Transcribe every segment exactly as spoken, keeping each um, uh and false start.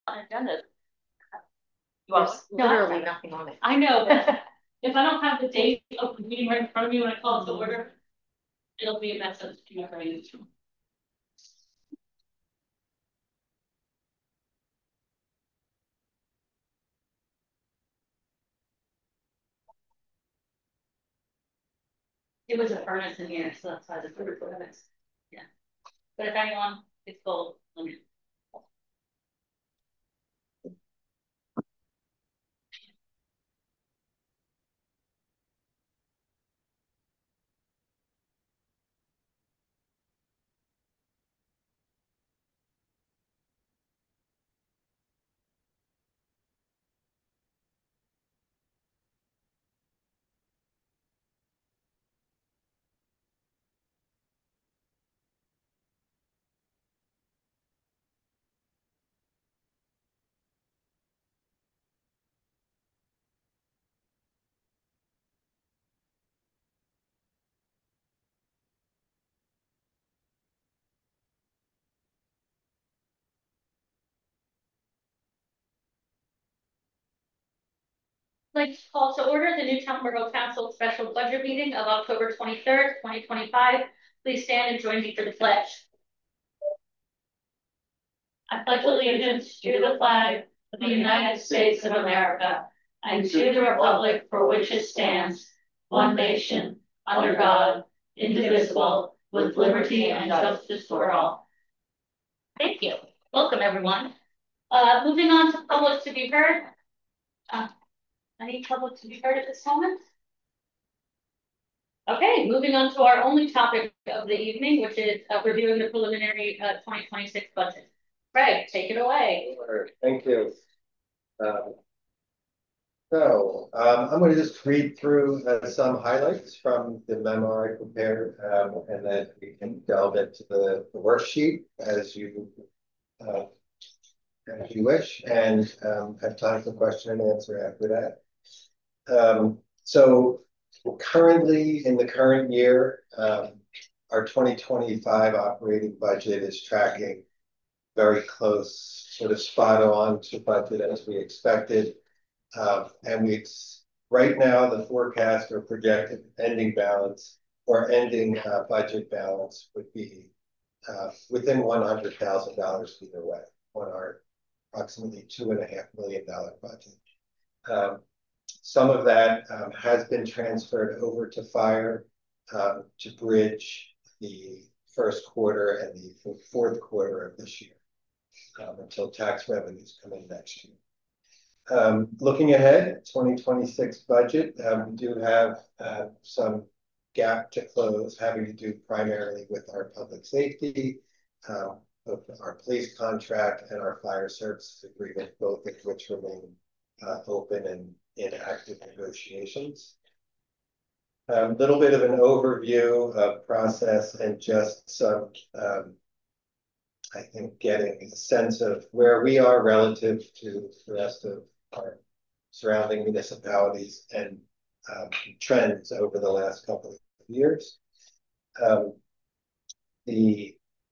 agenda. You want one? Literally nothing on it. I know, but if I don't have the date of the meeting right in front of me when I call it to order, it'll be a mess of to my brain. It was a furnace in here, so that's why the food furnace. Yeah. But if anyone, it's cold. Let me. Like to call to order the Newtown Borough Council special budget meeting of October twenty-third, twenty twenty-five. Please stand and join me for the pledge. I pledge allegiance to the flag of the United States of America and to the republic for which it stands, one nation, under God, indivisible, with liberty and justice for all. Thank you. Welcome, everyone. Uh, moving on to public to be heard. Uh, any public to be heard at this moment? Okay, moving on to our only topic of the evening, which is uh, reviewing the preliminary uh, twenty twenty-six budget. Right, take it away. Sure, thank you. Um, so um, I'm going to just read through uh, some highlights from the memo I prepared, um, and then we can delve into the, the worksheet as you uh, as you wish, and um, have time for question and answer after that. Um, so currently, in the current year, um, our twenty twenty-five operating budget is tracking very close, sort of spot on to budget as we expected. Uh, and we, right now, the forecast or projected ending balance or ending uh, budget balance would be uh, within one hundred thousand dollars either way on our approximately two and a half million dollar budget. Um, some of that um, has been transferred over to fire um, to bridge the first quarter and the fourth quarter of this year. Um, until tax revenues come in next year. Um, looking ahead, twenty twenty-six budget, um, we do have uh, some gap to close having to do primarily with our public safety, um, our police contract and our fire services agreement, both of which remain uh, open and in active negotiations. A um, little bit of an overview of process and just some um, I think getting a sense of where we are relative to the rest of our surrounding municipalities and um, trends over the last couple of years. Um, the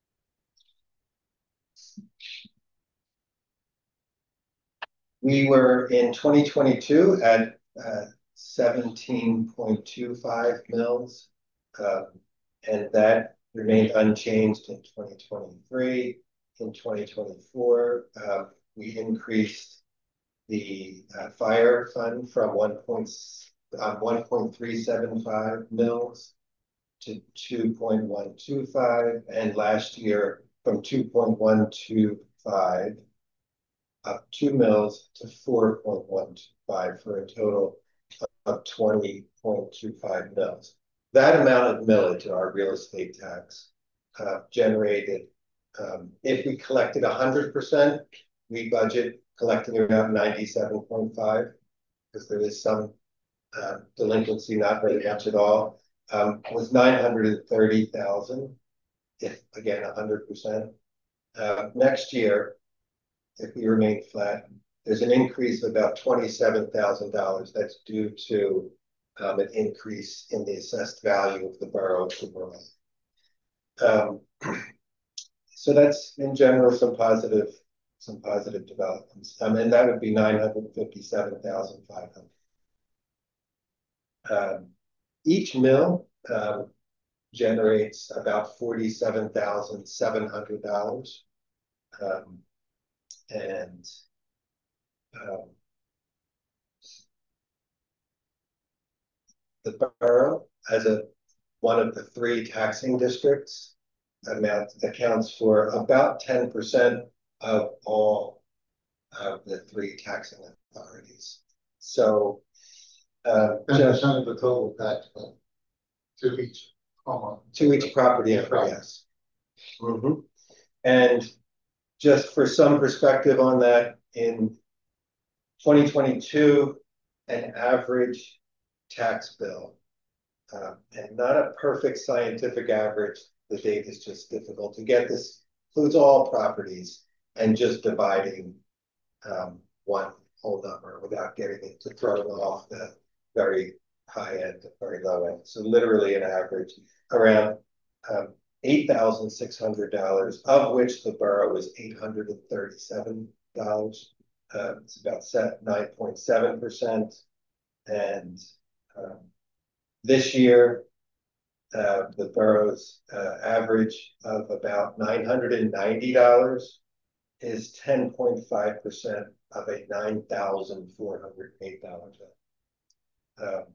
we were in twenty twenty-two at uh, seventeen point two five mils, um, and that remained unchanged in twenty twenty-three. In twenty twenty-four, uh, we increased the uh, fire fund from one point uh, one point three seven five mils to two point one two five, and last year from two point one two five up two mils to four point one two five for a total of twenty point two five mils. That amount of millage, our real estate tax, uh, generated, um, if we collected one hundred percent, we budget collecting around ninety-seven point five, because there is some uh, delinquency, not very much at all, um, was nine hundred thirty thousand, if again, one hundred percent. Uh, next year, if we remain flat, there's an increase of about twenty-seven thousand dollars. That's due to um, an increase in the assessed value of the borough of the borough. Um, so that's in general some positive some positive developments. Um, and that would be nine hundred fifty-seven thousand five hundred. Um, each mill um, generates about forty-seven thousand seven hundred dollars. Um, and um, the borough, as a one of the three taxing districts, amount accounts for about ten percent of all of the three taxing authorities. So, uh, ten percent of the total tax bill to each homeowner. To each property owner, yes. Mm-hmm. And just for some perspective on that, in twenty twenty-two, an average tax bill, uh, and not a perfect scientific average, the data is just difficult to get. This includes all properties and just dividing um, one whole number without getting it to throw it off the very high end, very low end. So literally an average around um, eight thousand six hundred dollars, of which the borough was eight hundred thirty-seven dollars. Uh, it's about nine point seven percent. And um, this year, uh, the borough's uh, average of about nine hundred ninety dollars is ten point five percent of a nine thousand four hundred eight dollars. Um,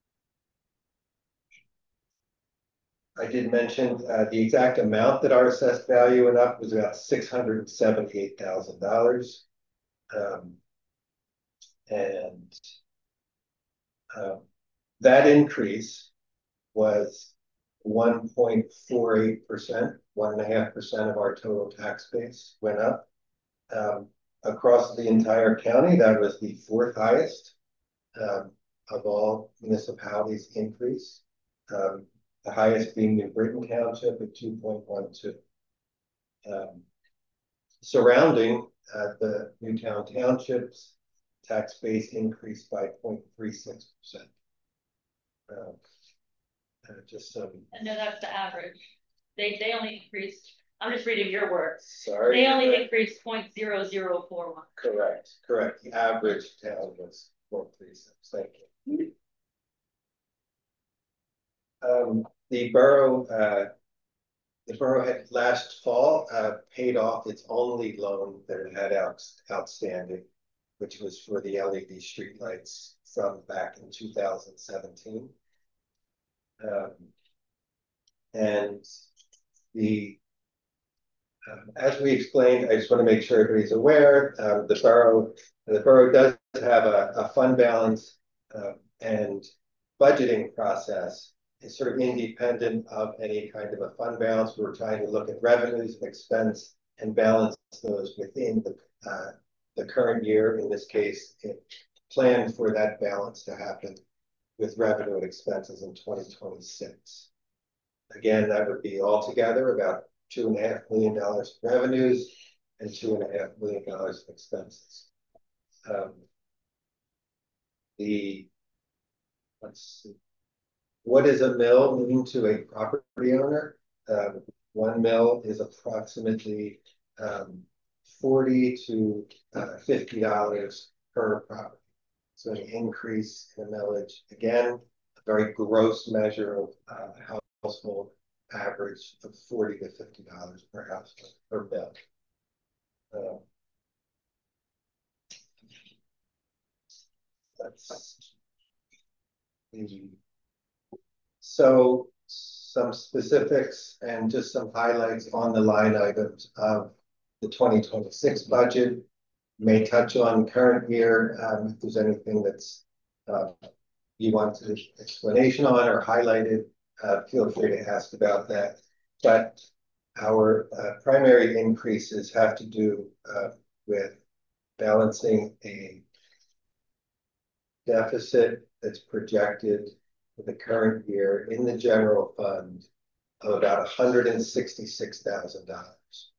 I did mention uh, the exact amount that our assessed value went up was about six hundred seventy-eight thousand dollars. Um, and um, that increase was one point four eight percent, one and a half percent of our total tax base went up. Um, across the entire county, that was the fourth highest um, of all municipalities increase. Um, the highest being New Britain Township at two point one two. Um, surrounding uh, the Newtown Township's tax base increased by zero point three six percent. Uh, uh, just some. And no, that's the average. They they only increased. I'm just reading your words. Sorry. They only increased zero point zero zero four one. Correct. Correct. The average town was zero point three six. Thank you. Um, the borough, uh, the borough had last fall uh, paid off its only loan that it had out, outstanding, which was for the L E D streetlights from back in two thousand seventeen. Um, and the, um, as we explained, I just want to make sure everybody's aware, uh, the borough, the borough does have a, a fund balance uh, and budgeting process. Is sort of independent of any kind of a fund balance. We're trying to look at revenues and expense and balance those within the uh, the current year. In this case, it planned for that balance to happen with revenue and expenses in twenty twenty-six. Again, that would be altogether about two and a half million dollars in revenues and two and a half million dollars in expenses. Um, the let's see. What is a mill mean to a property owner? Um, one mill is approximately um, forty to fifty dollars per property. So an increase in millage, again, a very gross measure of uh, household average of forty to fifty dollars per household per mill. Uh, that's the So some specifics and just some highlights on the line items of the twenty twenty-six budget. May touch on current year um, if there's anything that's uh, you want an explanation on or highlighted, uh, feel free to ask about that. But our uh, primary increases have to do uh, with balancing a deficit that's projected for the current year in the general fund of about one hundred sixty-six thousand dollars.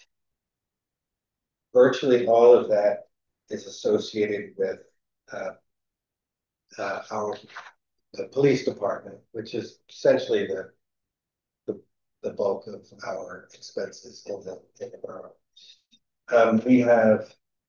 Virtually all of that is associated with uh, uh, our the police department, which is essentially the, the, the bulk of our expenses in the, in the borough. Um, we have,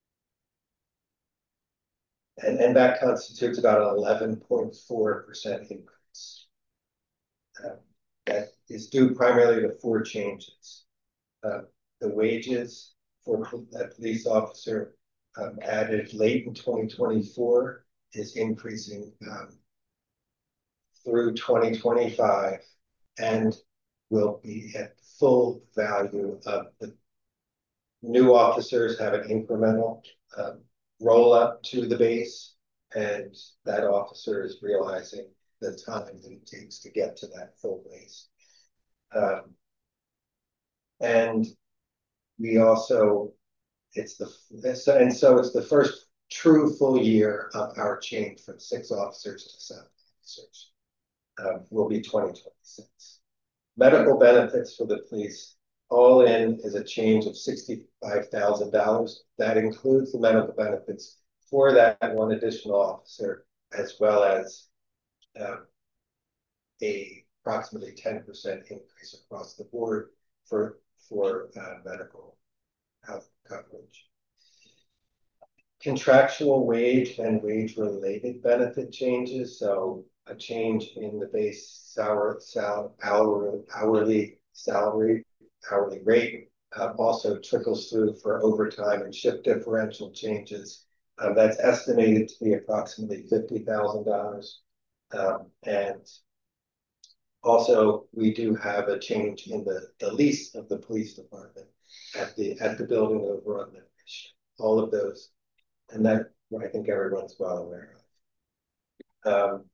and, and that constitutes about an eleven point four percent increase. Um, that is due primarily to four changes. Uh, the wages for a police officer um, added late in twenty twenty-four is increasing um, through twenty twenty-five and will be at full value of the new officers have an incremental um, roll up to the base, and that officer is realizing the time that it takes to get to that full base. Um, and we also, it's the, and so it's the first true full year of our change from six officers to seven officers. Um, will be twenty twenty-six. Medical benefits for the police, all in, is a change of sixty-five thousand dollars. That includes the medical benefits for that one additional officer, as well as um, a approximately ten percent increase across the board for, for uh, medical health coverage. Contractual wage and wage-related benefit changes, so a change in the base salary, sal, hourly, hourly salary, hourly rate, uh, also trickles through for overtime and shift differential changes. Um, that's estimated to be approximately fifty thousand dollars. Um, and also, we do have a change in the, the lease of the police department at the at the building over on the all of those. And that I think everyone's well aware of. Um,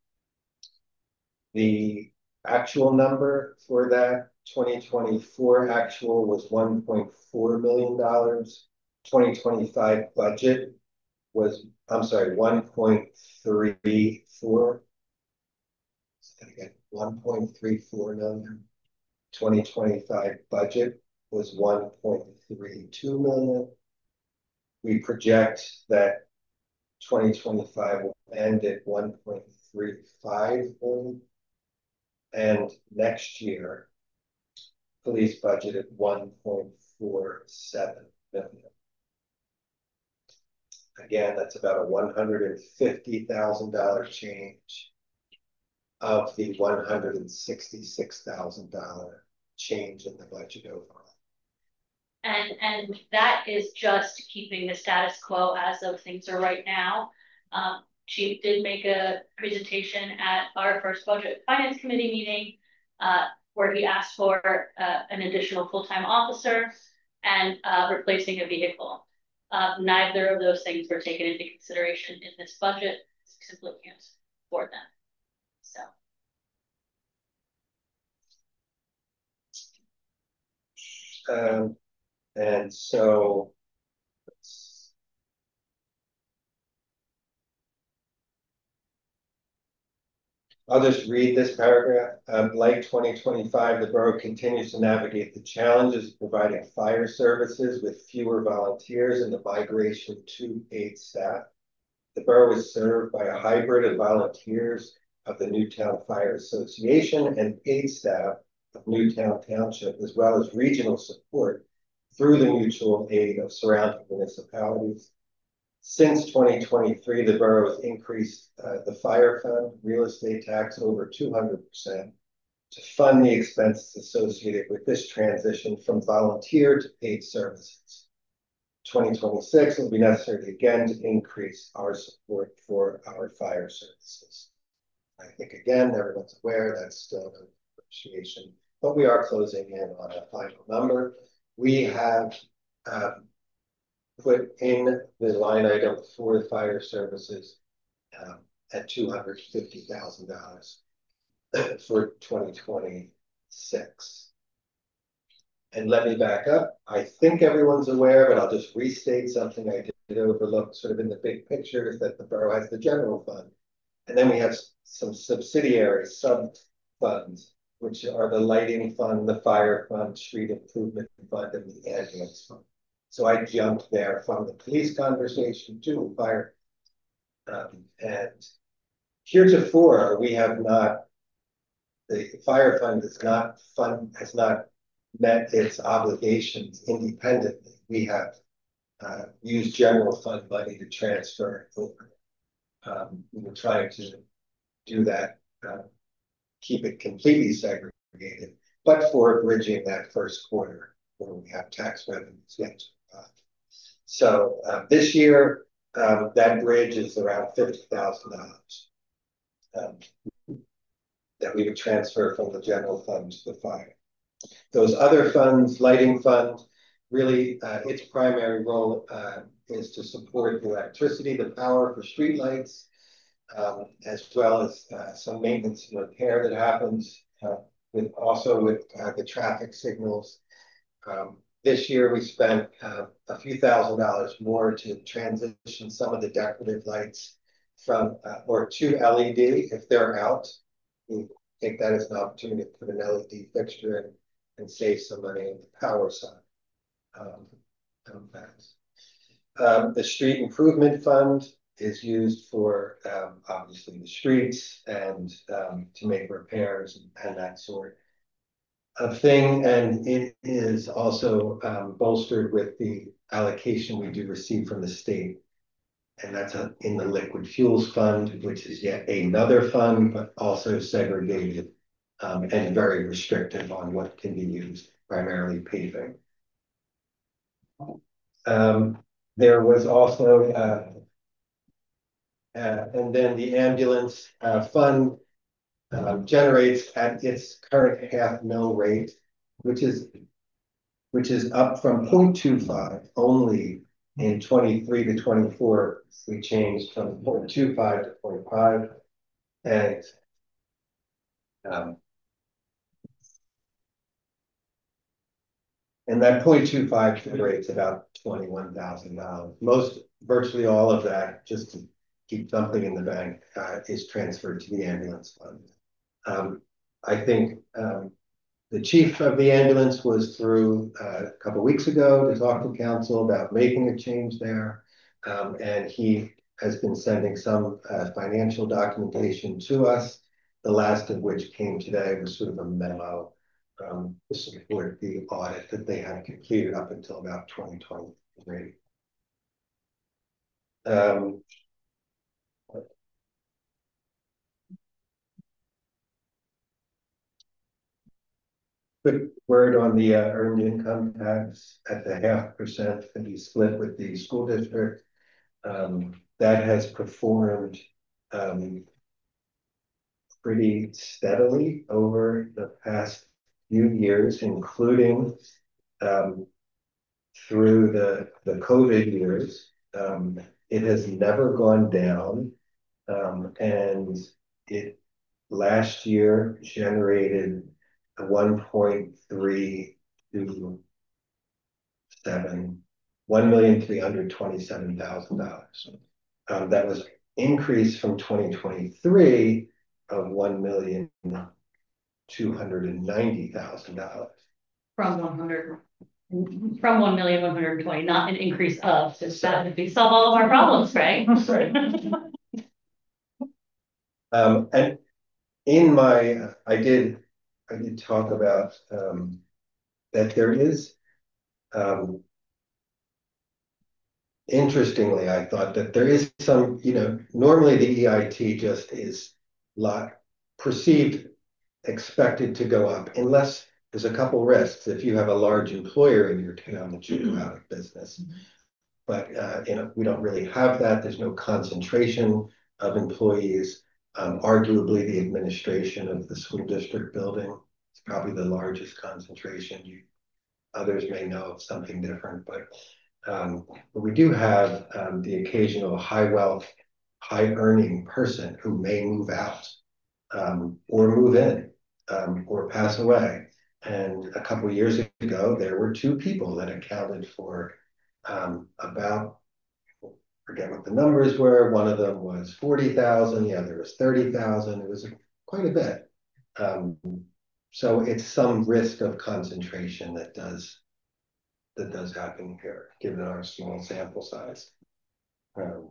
the actual number for that twenty twenty-four actual was one point four million dollars. twenty twenty-five budget was, I'm sorry, one point three four. Again, one point three four million. twenty twenty-five budget was one point three two million. We project that twenty twenty-five will end at one point three five million. And next year, police budget at one point four seven million. Again, that's about a one hundred fifty thousand dollar change of the one hundred sixty-six thousand dollar change in the budget overall. And, and that is just keeping the status quo as of things are right now. Um, Chief did make a presentation at our first budget finance committee meeting, uh, where he asked for uh, an additional full-time officer and uh, replacing a vehicle. Uh, neither of those things were taken into consideration in this budget. Simply can't afford them. So. Um, and so I'll just read this paragraph. Um, like twenty twenty-five, the borough continues to navigate the challenges of providing fire services with fewer volunteers and the migration to paid staff. The borough is served by a hybrid of volunteers of the Newtown Fire Association and paid staff of Newtown Township, as well as regional support through the mutual aid of surrounding municipalities. Since twenty twenty-three, the borough has increased uh, the fire fund real estate tax over two hundred percent to fund the expenses associated with this transition from volunteer to paid services. twenty twenty-six will be necessary again to increase our support for our fire services. I think again, everyone's aware that's still a negotiation, but we are closing in on a final number. We have um, put in the line item for the fire services um, at two hundred fifty thousand dollars for twenty twenty-six. And let me back up. I think everyone's aware, but I'll just restate something I did overlook sort of in the big picture, is that the borough has the general fund. And then we have some subsidiary sub funds, which are the lighting fund, the fire fund, street improvement fund, and the ambulance fund. So I jumped there from the police conversation to fire. Um, and heretofore, we have not, the fire fund is not fund, has not met its obligations independently. We have uh, use general fund money to transfer over. Um, we were trying to do that, uh, keep it completely segregated, but for bridging that first quarter where we have tax revenues yet. Uh, so uh, this year, um, that bridge is around fifty thousand dollars um, that we would transfer from the general fund to the fire. Those other funds, lighting fund, really uh, its primary role uh, is to support the electricity, the power for streetlights, um, as well as uh, some maintenance and repair that happens, uh, with also with uh, the traffic signals. Um, this year we spent uh, a few thousand dollars more to transition some of the decorative lights from uh, or to L E D if they're out. We take that as an opportunity to put an L E D fixture in and save some money on the power side. Um, um, the street improvement fund is used for um, obviously the streets and um, to make repairs and, and that sort of thing. And it is also um, bolstered with the allocation we do receive from the state. And that's a, in the liquid fuels fund, which is yet another fund, but also segregated um, and very restrictive on what can be used, primarily paving. Um, there was also, uh, uh, and then the ambulance uh, fund um, generates at its current half mil rate, which is which is up from zero point two five only in twenty-three to twenty-four. We changed from zero point two five to zero point five, and um, and that zero point two five generates about twenty-one thousand dollars. Most, virtually all of that, just to keep something in the bank, uh, is transferred to the ambulance fund. Um, I think um, the chief of the ambulance was through uh, a couple of weeks ago to talk to council about making a change there. Um, and he has been sending some uh, financial documentation to us, the last of which came today was sort of a memo um, to support the audit that they had completed up until about twenty twenty-three. Um, quick word on the uh, earned income tax at the half percent that be split with the school district. Um, that has performed um, pretty steadily over the past few years, including um, through the, the COVID years. Um, it has never gone down, um, and it last year generated a one point three two seven, one million three hundred twenty-seven thousand dollars. Um, that was increase from twenty twenty-three of one million two hundred ninety thousand dollars. From one hundred, from one million one hundred twenty, not an increase of, just that would be solve all of our problems, right? um, and in my, I did, I did talk about um, that there is, um, interestingly, I thought that there is some, you know, normally the E I T just is lot perceived expected to go up unless there's a couple risks. If you have a large employer in your town that you go out of business, but uh, you know, we don't really have that. There's no concentration of employees. Um, arguably, the administration of the school district building is probably the largest concentration. You, others may know of something different, but um, but we do have um, the occasional high wealth, high earning person who may move out um, or move in um, or pass away. And a couple of years ago, there were two people that accounted for um, about, forget what the numbers were. One of them was forty thousand, the other was thirty thousand. It was quite a bit. Um, so it's some risk of concentration that does that does happen here, given our small sample size. Um,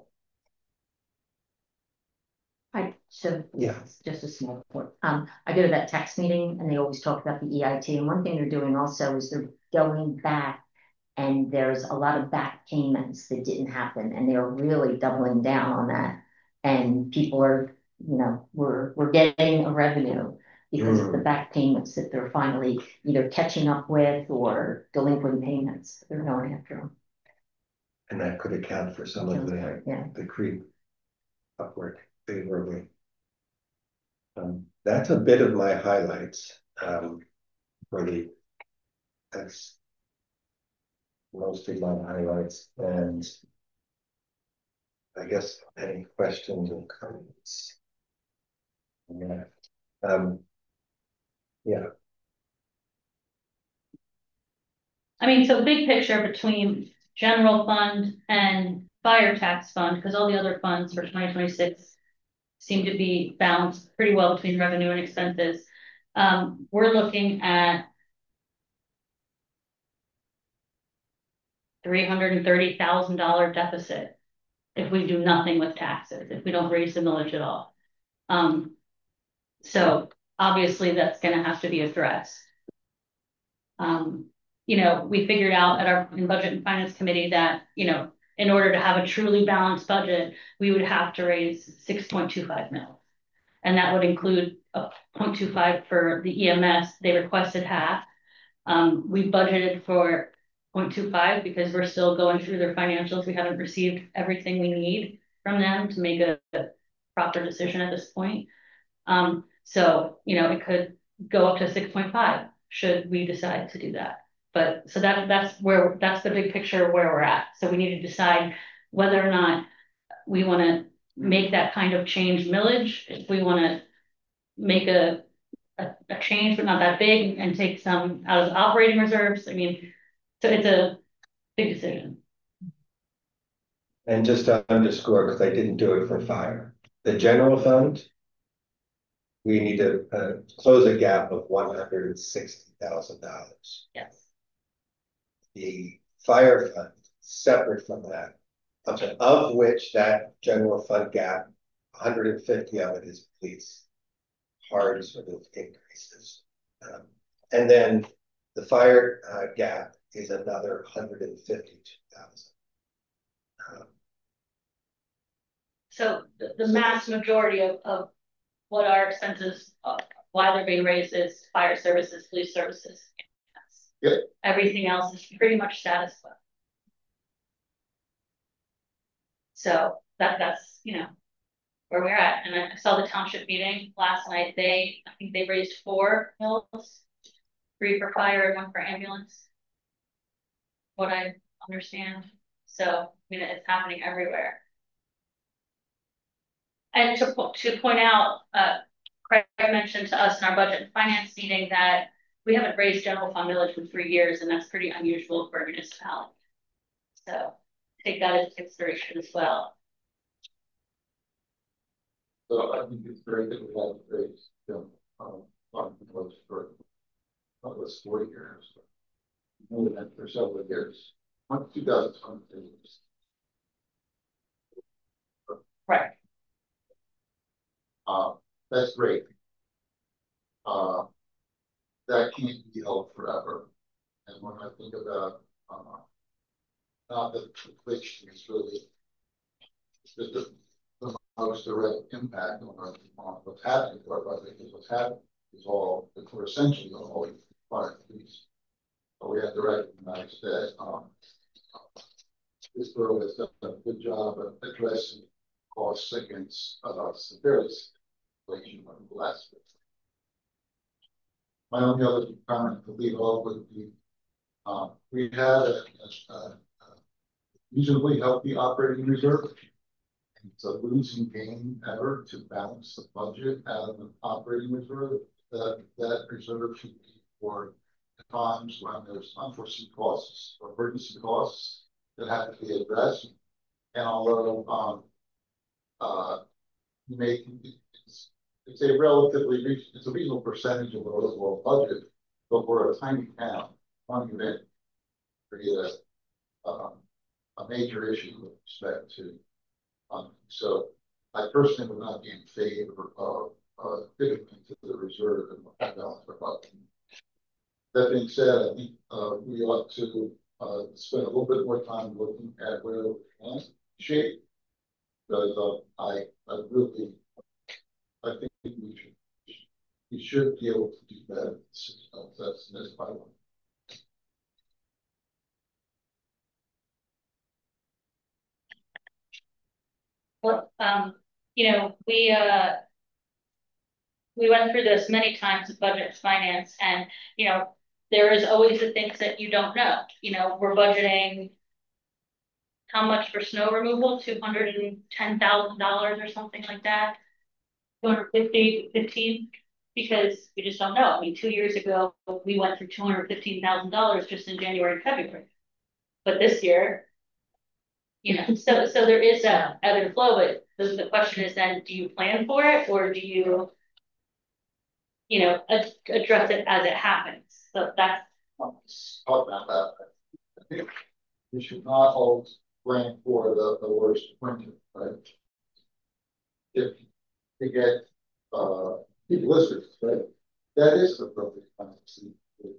I, so yeah, just a small point. Um, I go to that tax meeting and they always talk about the E I T. And one thing they're doing also is they're going back And there's a lot of back payments that didn't happen, and they're really doubling down on that. And people are, you know, we're, we're getting a revenue because of the back payments that they're finally either catching up with or delinquent payments. They're going after them. And that could account for some of the, Yeah. the creep upward favorably. Um, that's a bit of my highlights, um, for the, that's most of my highlights, and I guess any questions or comments? Yeah. Um, yeah. I mean, so big picture between general fund and fire tax fund, because all the other funds for twenty twenty-six seem to be balanced pretty well between revenue and expenses. Um, we're looking at three hundred and thirty thousand dollar deficit if we do nothing with taxes, if we don't raise the millage at all. Um, so obviously that's going to have to be addressed. Um, you know, we figured out at our in budget and finance committee that, you know, in order to have a truly balanced budget, we would have to raise six point two five mil. And that would include a zero point two five for the E M S. They requested half. Um, we budgeted for zero point two five because we're still going through their financials. We haven't received everything we need from them to make a, a proper decision at this point. Um, so, you know, it could go up to six point five should we decide to do that. But so that that's where that's the big picture of where we're at. So we need to decide whether or not we want to make that kind of change millage, if we want to make a, a a change but not that big and take some out of the operating reserves. I mean, so it's a big decision. And just to underscore, because I didn't do it for fire, the general fund, we need to uh, close a gap of one hundred and sixty thousand dollars. Yes. The fire fund, separate from that, okay, of which that general fund gap, one hundred and fifty of it is police, hard sort of increases. Um, and then the fire uh, gap is another one hundred and fifty-two thousand. Um, So the, the mass majority of, of what our expenses, uh, why they're being raised is fire services, police services. Yep. Everything else is pretty much status quo. So that that's, you know, where we're at. And I saw the township meeting last night. They, I think they raised four mills, three for fire and one for ambulance. What I understand. So, I mean, it's happening everywhere. And to, to point out, uh, Craig mentioned to us in our budget and finance meeting that we haven't raised general fund millage for three years, and that's pretty unusual for a municipality. So take that into consideration as well. So I think it's very good we have raised, you know, um, fund millage for almost forty years. More than that for several years. two thousand twenty-two. Right. Uh, that's great. Uh, that can't be held forever. And when I think about, uh, not that inflation is really the, the, the most direct impact on, our, on what's happening to our budget, because what's happening is all, we're essentially all fire police. But we have to recognize that um, this borough has done a good job of addressing costs against uh, severely inflation on the last bit. My only other comment to leave off would be um, we had a, a, a reasonably healthy operating reserve. It's a losing game ever to balance the budget out of an operating reserve. That that reserve should be for times when there's unforeseen costs or emergency costs that have to be addressed. And although um, uh, you may, it's, it's a relatively, it's a reasonable percentage of the overall budget, but we're a tiny town, one event create a, um, a major issue with respect to um, so I personally would not be in favor of uh, fitting into the reserve and balance our budget. That being said, I think uh, we ought to uh, spend a little bit more time looking at where we can shape. Because uh, I, I really, I think we should, we should be able to do that. Uh, that's that's my one. Well, um, you know, we, uh, we went through this many times with budget finance and, you know, there is always the things that you don't know. You know, we're budgeting how much for snow removal? Two hundred and ten thousand dollars or something like that. Two hundred fifty, fifteen, because we just don't know. I mean, two years ago, we went through two hundred fifteen thousand dollars just in January and February. But this year, you know, so, so there is a ebb and flow, but the, the question is then, do you plan for it or do you, you know, ad address it as it happens? So that's. Let's talk about that. I think we should not always plan for the, the worst winter, right? If we get uh blizzards, right? That is the perfect time to see.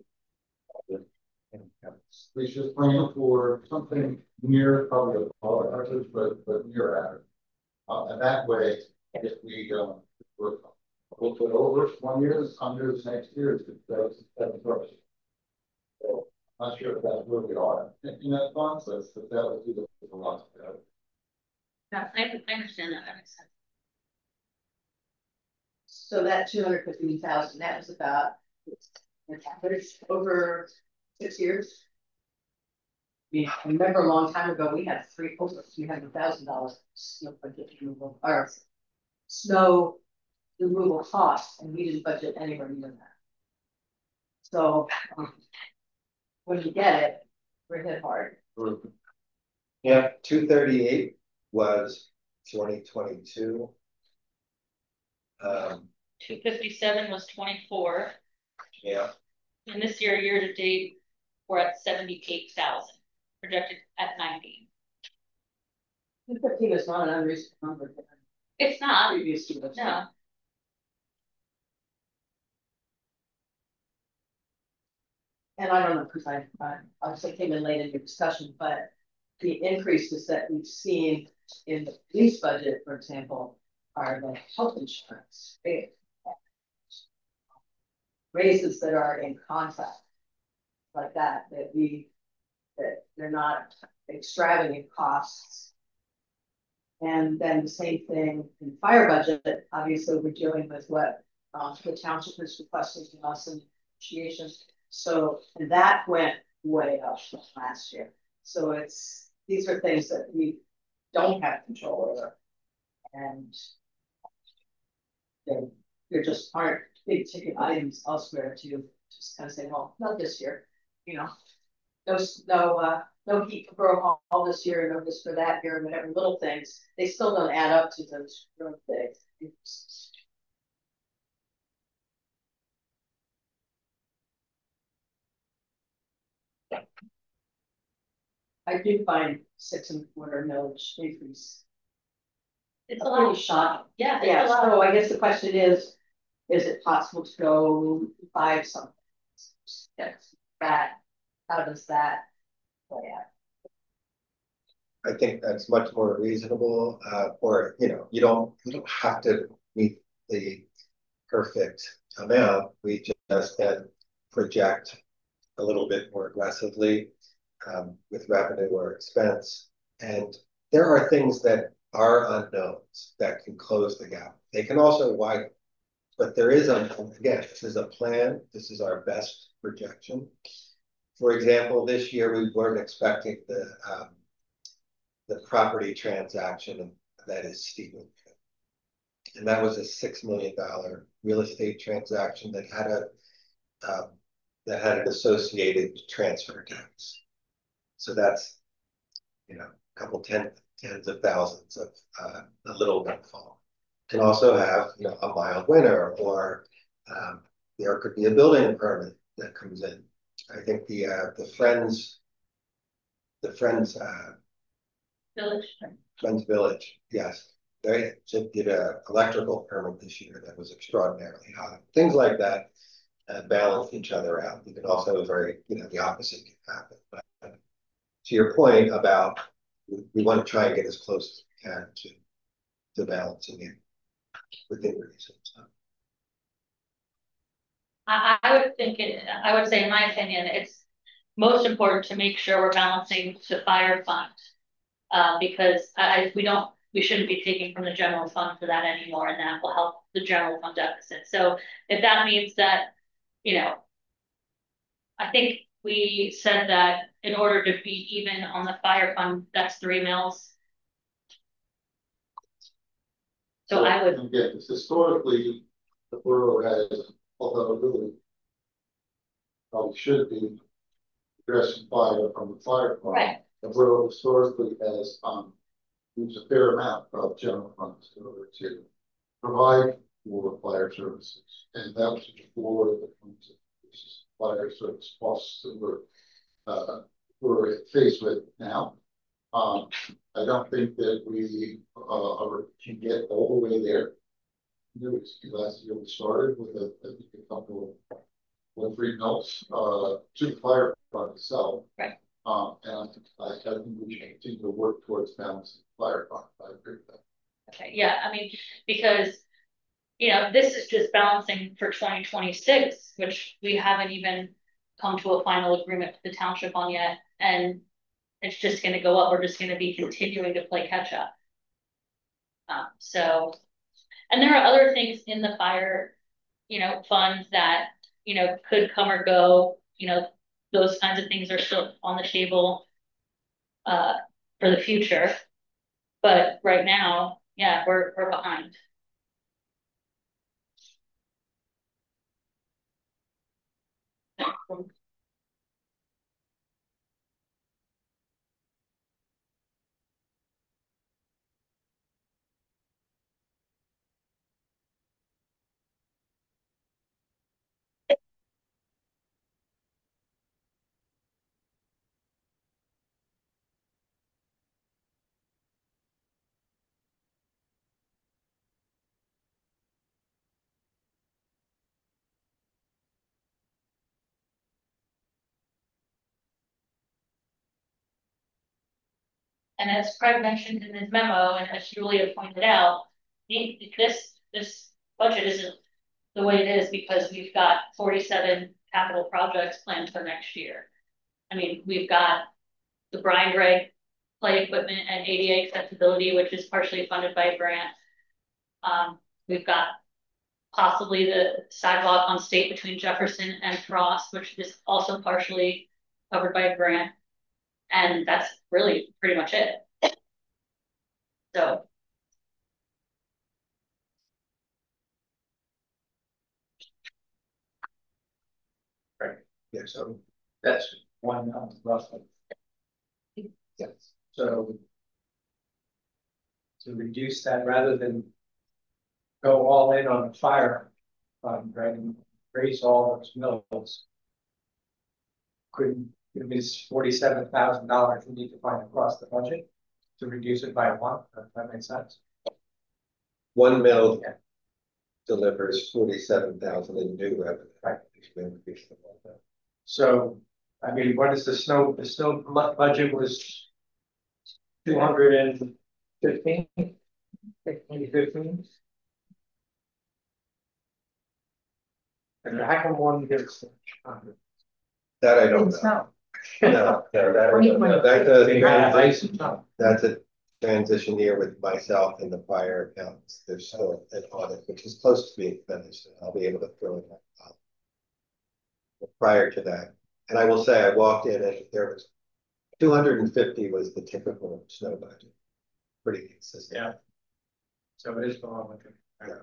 We should plan for something near probably above average, but but near average. Uh, and that way, if we um we're, we'll put over one year, under the next year, it's that's that's first. So not sure if that's where we are in, in that process, but that would be the philosophy. Yeah, I, I understand that. That makes sense. So that two hundred fifty thousand, that was about, it's average over six years. I mean, I remember a long time ago, we had three, over three hundred thousand dollars snow budget removal, or snow removal costs, and we didn't budget anywhere near that. So um, when you get it, we're hit hard. Mm-hmm. Yeah, two thirty-eight was twenty twenty-two. Um, two fifty-seven was twenty-four. yeah. And this year, year to date, we're at seventy-eight thousand, projected at ninety. two fifteen is not an unreasonable number. It's not. Previous years. No. And I don't know, because I, I obviously came in late in your discussion, but the increases that we've seen in the police budget, for example, are the health insurance raises that are in contract like that, that we, that they're not extravagant costs. And then the same thing in fire budget, obviously we're dealing with what um, the township is requesting from us in negotiations. So, and that went way up last year. So it's, these are things that we don't have control over. And they, there just aren't big ticket items elsewhere to just kind of say, well, not this year, you know, no, no, uh, no heat for Borough Hall this year, no this for that year, and whatever little things, they still don't add up to those real things. I do find six and a quarter millage increase. It's a a pretty lot. shocking. Yeah, it's Yeah, a lot. so I guess the question is, is it possible to go buy something? Yes, that, how does that play out? I think that's much more reasonable, uh, or, you know, you don't, you don't have to meet the perfect amount. We just then project a little bit more aggressively um, with revenue or expense. And there are things that are unknowns that can close the gap. They can also widen, but there is, a, again, this is a plan. This is our best projection. For example, this year we weren't expecting the um, the property transaction that is Stephen. And that was a six million dollar real estate transaction that had a um, that had an associated transfer tax. So that's, you know, a couple ten, tens of thousands of uh, a little windfall. Can also have, you know, a mild winter, or um, there could be a building permit that comes in. I think the uh, the Friends, the Friends uh, Village. Friends Village, yes. They did an electrical permit this year that was extraordinarily high. Things like that uh, balance each other out. You can also very, you know, the opposite can happen. But to your point about, we, we want to try and get as close as we can to, to balancing it within reason. So. I, I would think it, I would say in my opinion, it's most important to make sure we're balancing the fire fund. Uh, because I, we don't, we shouldn't be taking from the general fund for that anymore, and that will help the general fund deficit. So if that means that, you know, I think we said that in order to be even on the fire fund, that's three mils. So I would. Again, historically, the borough has, although really probably should be addressing fire from the fire fund. Right. The borough historically has um used a fair amount of general funds in order to provide for fire services, and that was before the fire service costs that we're uh, we're faced with now. Um, I don't think that we uh, are, can get all the way there. Last year we started with a, I think a couple of one three notes uh, to the fire fund itself. Right. Um, and I, I think we should continue to work towards balancing the fire fund. I agree with that. Okay, yeah, I mean, because, you know, this is just balancing for twenty twenty-six, which we haven't even come to a final agreement with the township on yet, and it's just gonna go up, we're just gonna be continuing to play catch up. Um, so, and there are other things in the fire, you know, fund that, you know, could come or go, you know, those kinds of things are still on the table uh, for the future. But right now, yeah, we're, we're behind. And as Craig mentioned in his memo, and as Julia pointed out, this this budget isn't the way it is because we've got forty-seven capital projects planned for next year. I mean, we've got the Brian Gray play equipment and A D A accessibility, which is partially funded by a grant. Um, we've got possibly the sidewalk on State between Jefferson and Frost, which is also partially covered by a grant. And that's really pretty much it. So. Right. Yeah, so That's one um, roughly. yes. So to reduce that rather than go all in on the fire fund, right, and raise all those mills, could it be forty-seven thousand dollars we need to find across the budget to reduce it by one? If that makes sense. One mill yeah. delivers forty-seven thousand in new revenue. Right. So, I mean, what is the snow? The snow budget was two hundred and fifteen. fifteen. And how come one gets that I don't know. No, no, that I don't know. That's a transition. That's a transition year with myself and the fire accountants. There's still an audit which is close to being finished. I'll be able to throw in that file. Prior to that, and I will say I walked in and there was two hundred fifty was the typical snow budget. Pretty consistent. Yeah. So it is below. Yeah.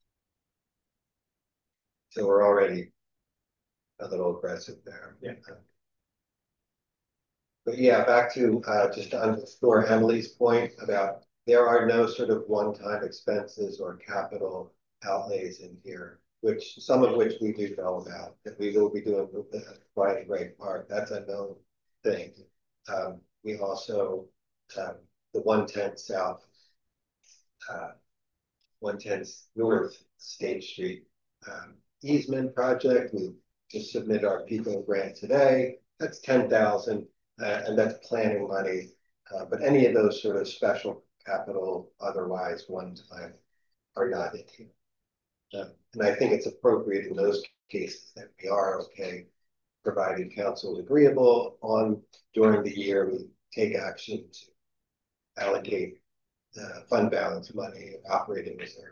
So we're already a little aggressive there. Yeah. But yeah, back to uh, just to underscore Emily's point about there are no sort of one-time expenses or capital outlays in here, which some of which we do know about that we will be doing with the Brian Gray Park. That's a known thing. Um, we also um, the one ten South, uh, one ten North State Street um, easement project. We just submitted our people grant today. That's ten thousand. uh, and that's planning money. Uh, but any of those sort of special capital, otherwise one time, are not in here. Uh, and I think it's appropriate in those cases that we are okay, provided council is agreeable on during the year, we take action to allocate uh, fund balance money, operating reserve.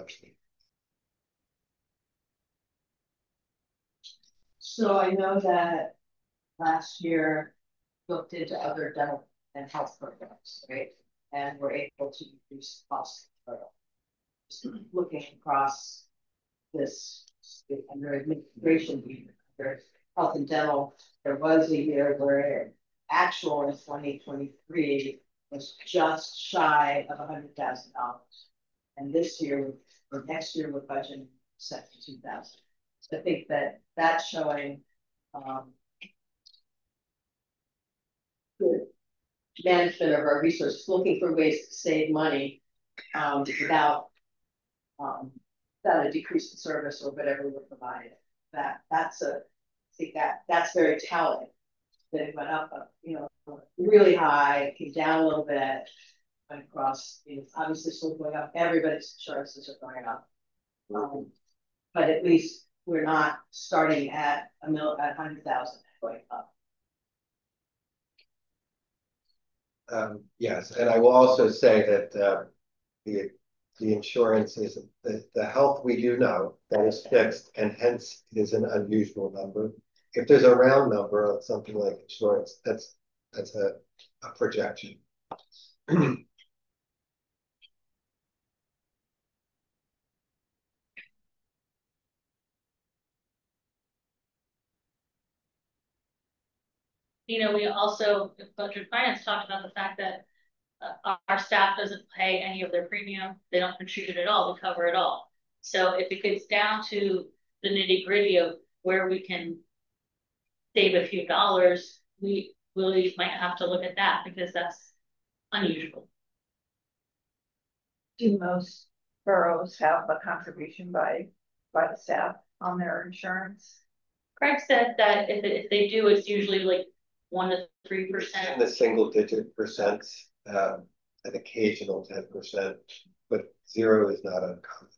So I know that last year looked into other dental and health programs, right? And were able to reduce costs. Just looking across this under administration, under health and dental, there was a year where actual in twenty twenty-three was just shy of a hundred thousand dollars. And this year, or next year, we're budgeting seventy-two thousand. So I think that that's showing um, good management of our resources, looking for ways to save money um, without um, without a decrease in service or whatever we're providing. That that's a I think that that's very telling. That it went up, up, you know, really high, came down a little bit, went across. You know, obviously, still going up. Everybody's insurances are going up, um, but at least we're not starting at a mil at hundred thousand going up. Um, yes, and I will also say that uh, the the insurance is the, the health we do know that is fixed, and hence it is an unusual number. If there's a round number of something like insurance, that's that's a, a projection. You know, we also, budget finance talked about the fact that uh, our staff doesn't pay any of their premium. They don't contribute at all. We cover it all. So if it gets down to the nitty gritty of where we can save a few dollars, we really might have to look at that because that's unusual. Do most boroughs have a contribution by by the staff on their insurance? Craig said that if, it, if they do, it's usually like one to three percent. In the single digit percent, um, an occasional ten percent, but zero is not uncommon.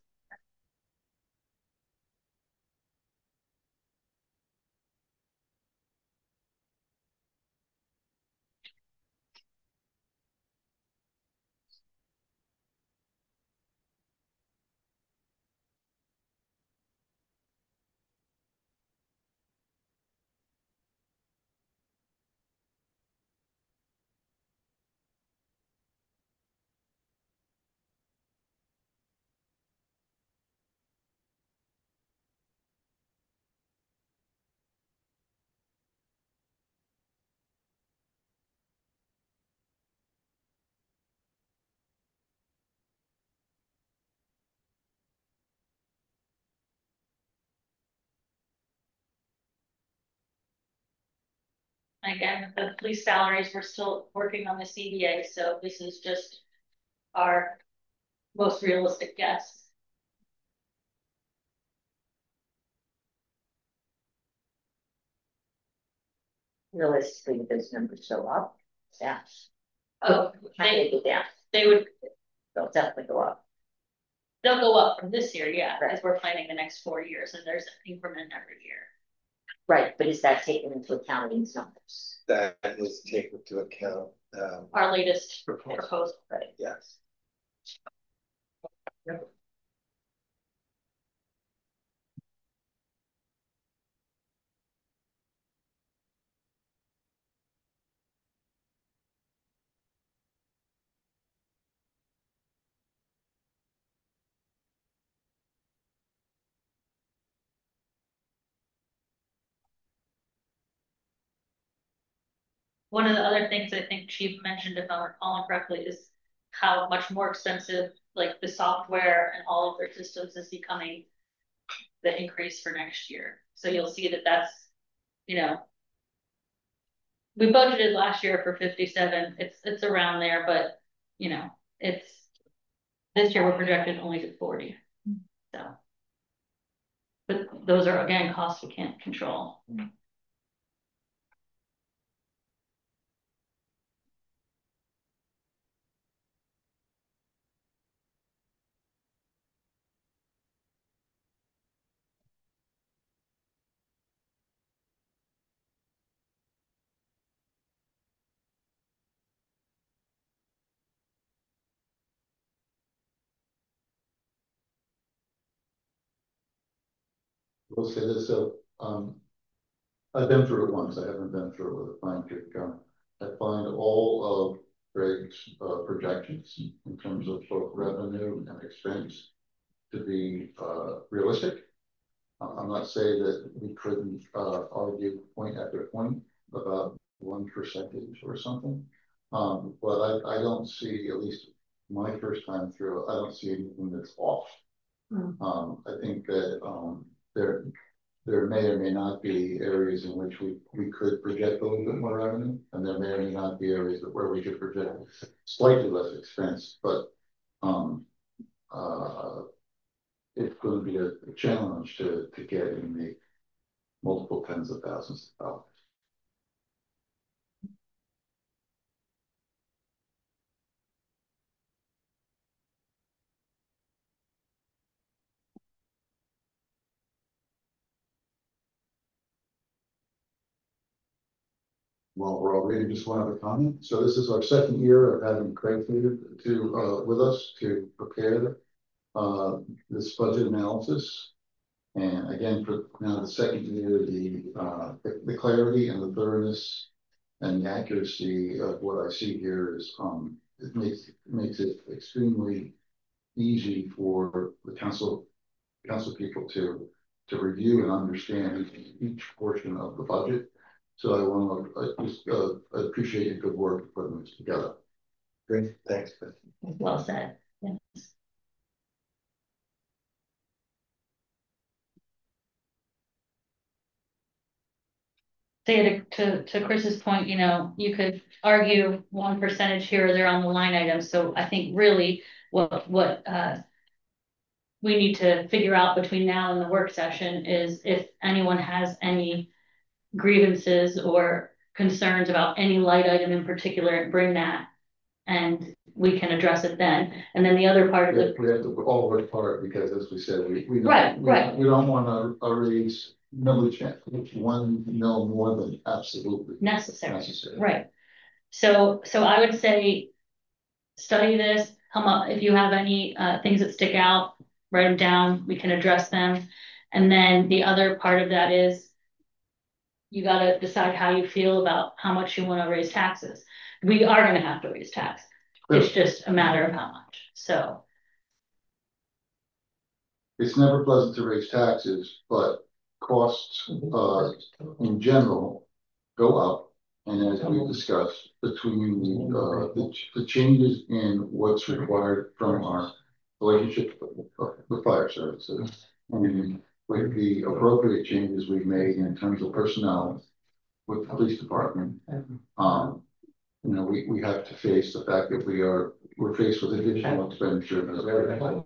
Again, the police salaries, we're still working on the C B A, so this is just our most realistic guess. Realistically, those numbers show up. Yeah. Oh, they go down. They would. They'll definitely go up. They'll go up from this year, yeah, because we're planning the next four years, and there's an increment every year. Right, but is that taken into account in these numbers? That is taken into account. Um, Our latest proposal. proposal. Right. Yes. Yep. One of the other things I think Chief mentioned, if I'm recalling correctly, is how much more expensive, like the software and all of their systems is becoming the increase for next year. So you'll see that that's, you know, we budgeted last year for fifty-seven. It's it's around there, but you know, it's this year we're projected only to forty. So, but those are again costs we can't control. We'll say this, so, um, I've been through it once, I haven't been through it with a fine tooth comb. I find all of Greg's, uh, projections in terms of both revenue and expense to be, uh, realistic. I- I'm not saying that we couldn't, uh, argue point after point about one percentage or something. Um, but I, I don't see, at least my first time through, I don't see anything that's off. Hmm. Um, I think that, um, there, there may or may not be areas in which we, we could project a little bit more revenue, and there may or may not be areas where we could project slightly less expense, but, um, uh, it's going to be a, a challenge to, to get in the multiple tens of thousands of dollars. Well, we're already just one other comment. So this is our second year of having Craig here to, uh, with us to prepare, uh, this budget analysis. And again, for now the second year, the, uh, the, the clarity and the thoroughness and the accuracy of what I see here is, um, it makes, makes it extremely easy for the council, council people to, to review and understand each, each portion of the budget. So I want to, I just, uh, I appreciate your good work putting this together. Great, thanks. Well said. Yes. Say to, to Chris's point, you know, you could argue one percentage here or there on the line items, so I think really what, what, uh. We need to figure out between now and the work session is if anyone has any grievances or concerns about any light item in particular, bring that. And we can address it then, and then the other part of We the. have, we have to all work hard because as we said, we, we don't, Right, we, right. we don't want to raise millage one mil more than absolutely Necessary, necessary. right. So, so I would say, study this, come up, if you have any, uh, things that stick out, write them down, we can address them. And then the other part of that is, you gotta decide how you feel about how much you wanna raise taxes. We are gonna have to raise taxes, it's just a matter of how much, so. It's never pleasant to raise taxes, but costs, uh, in general go up. And as we discussed, between the, uh, the, the changes in what's required from our relationship with, with fire services, and with the appropriate changes we've made in terms of personnel with the police department, um, you know, we, we have to face the fact that we are, we're faced with additional expenditure in this area.